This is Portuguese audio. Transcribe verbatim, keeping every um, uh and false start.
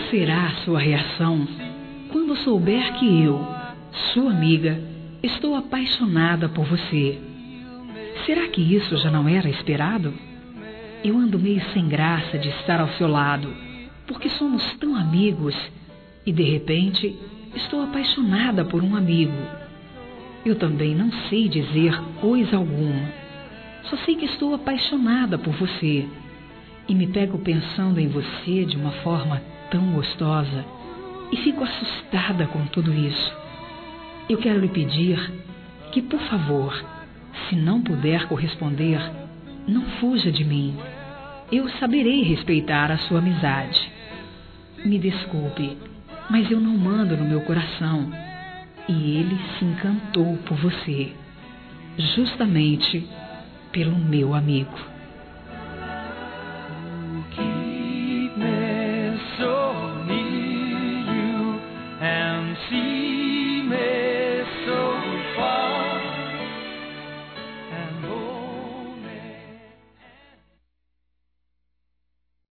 será a sua reação quando souber que eu, sua amiga, estou apaixonada por você? Será que isso já não era esperado? Eu ando meio sem graça de estar ao seu lado, porque somos tão amigos e, de repente, estou apaixonada por um amigo. Eu também não sei dizer coisa alguma. Só sei que estou apaixonada por você e me pego pensando em você de uma forma tão gostosa e fico assustada com tudo isso. Eu quero lhe pedir que, por favor, se não puder corresponder, não fuja de mim. Eu saberei respeitar a sua amizade. Me desculpe, mas eu não mando no meu coração. E ele se encantou por você, justamente pelo meu amigo.